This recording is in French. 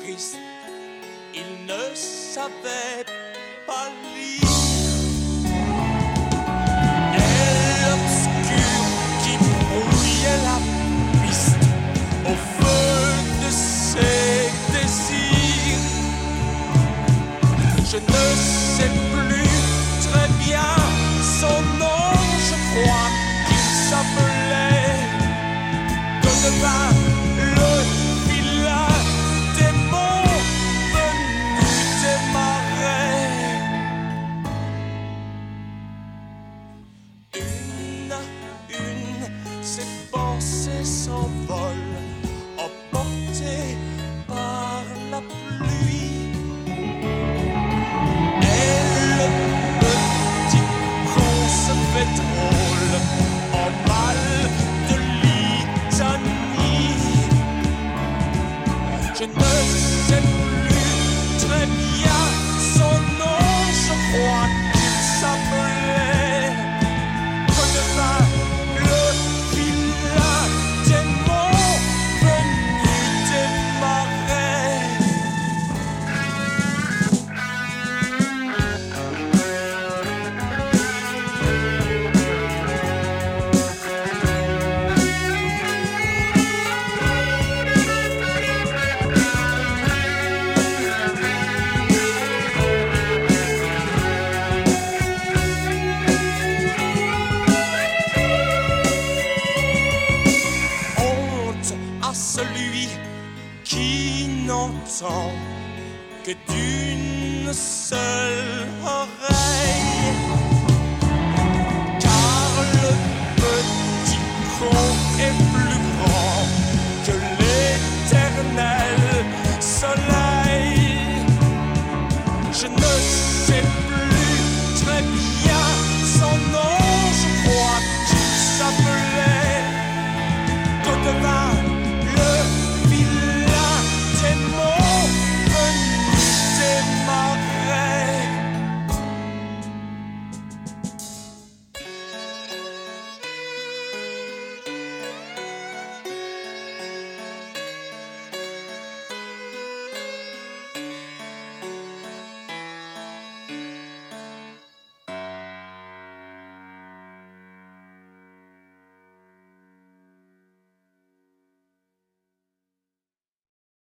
triste, il ne savait pas lire. Et l'obscur qui brouillait la piste au feu de ses désirs. Je ne sais plus très bien son nom, je crois qu'il s'appelait Godevin, le vilain démon venu des marais. Une à une, ses pensées s'envolent, emportées par la pluie. Et le petit con se fait drôle en mal de litanie. Je ne sais plus très bien son nom, je crois qu'il s'appelait Godevin, le vilain démon venu des marais. Honte à celui qui n'entend que d'une seule oreille, car le petit con est